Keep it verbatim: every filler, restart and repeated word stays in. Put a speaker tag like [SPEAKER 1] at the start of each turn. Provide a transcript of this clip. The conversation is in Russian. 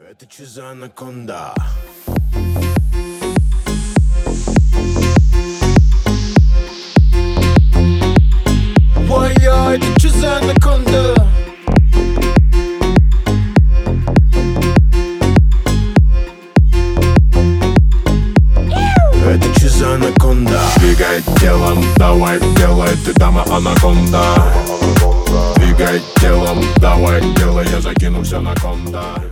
[SPEAKER 1] Это чё за анаконда? Ой-ой, это чё за анаконда? Это чё за анаконда?
[SPEAKER 2] Двигай телом, давай, делай, ты дама анаконда. Двигай телом, давай, делай, я закинулся анаконда.